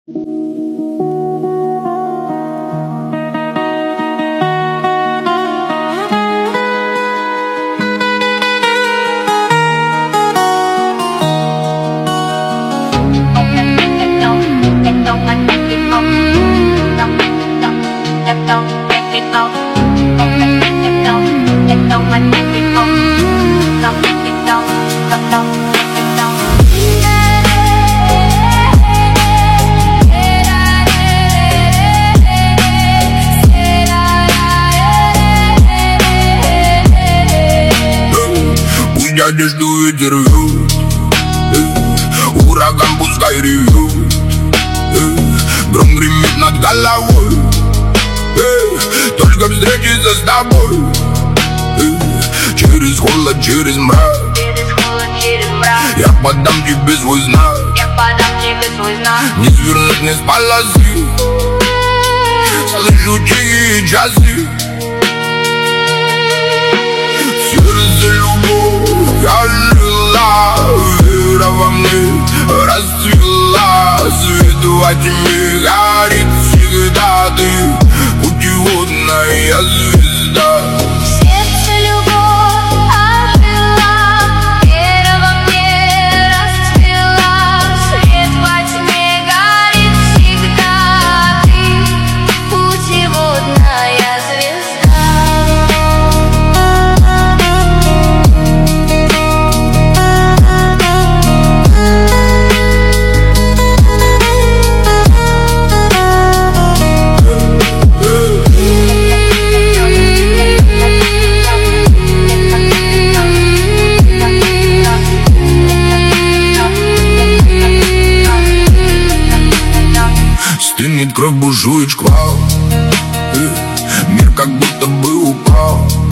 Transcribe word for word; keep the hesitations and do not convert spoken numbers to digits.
Одежду ветер вьют, э, ураган пускай ревет, э, гром гремит над головой, э, только встретиться с тобой, э, через холод, через мрак, я подам тебе свой знак, не свернуть не с полосы, слышу тихие часы. Сердце любовь я жила, вера во мне расцвела, свет во тьме горит всегда ты, путеводная звезда. Сердце любовь ожила, вера во мне расцвела, свет во тьме горит всегда ты, путеводная звезда. Стынет кровь, бушует шквал, э, мир как будто бы упал.